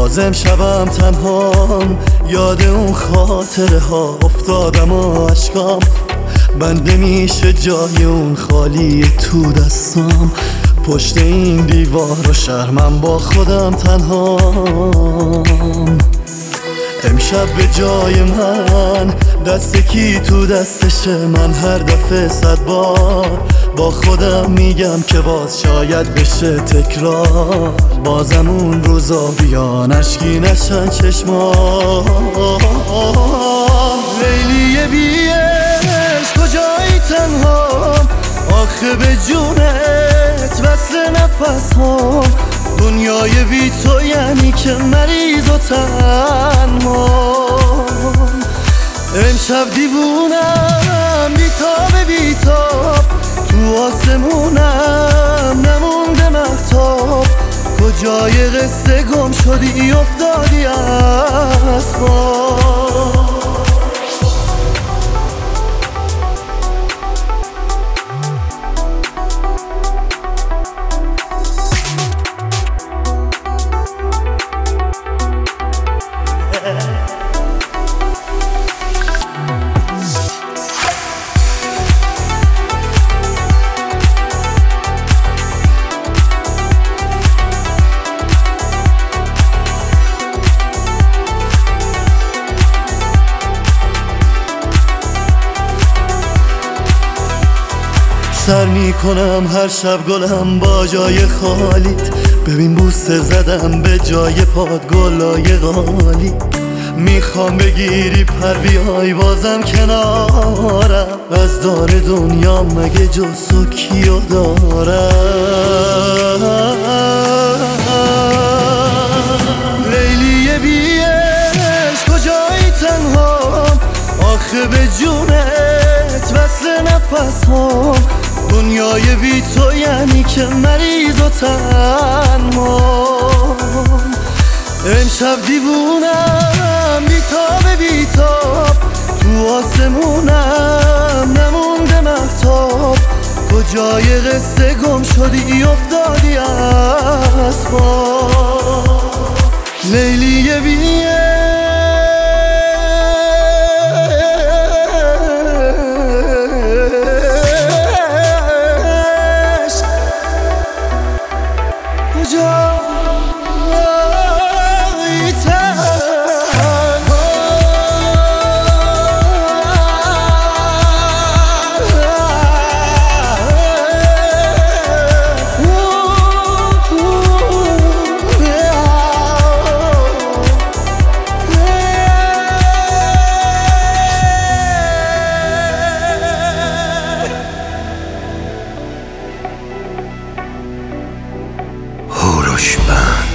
بازم شبم تنهام، یاد اون خاطره ها افتادم و عشقام بند نمیشه جای اون خالی تو دستام. پشت این دیوار و شرمم با خودم تنهام. امشب به جای من دست کی تو دستشه؟ من هر دفعه 100 بار با خودم میگم که باز شاید بشه تکرار. بازم اون روزا بیان اشکی نشن چشمام. لیلی بیش کجایی تنهام؟ آخه به جونت وصل نفس هم. دنیای بی تو یعنی که مریض و تنهام. امشب دیوونم بیتاب بیتاب، تو آسمونم نمونده مهتاب. کجای قصه گم شدی افتادی از خواب. سر میکنم هر شب گلم با جای خالیت. ببین بوسه زدم به جای پاد گلای غالی. میخوام بگیری پر بیای بازم کنارم. از دار دنیا مگه جز تو کیو دارم؟ لیلی بیش کجایی تنهام؟ آخه به جونت وصل نفس هم. دنیای بی تو یعنی که مریض و تنهام. امشب دیوونم بیتاب بیتاب، تو آسمونم نمونده مهتاب. کجای قصه گم شدی افتادی از خواب. لیلی بیش هوروش بند.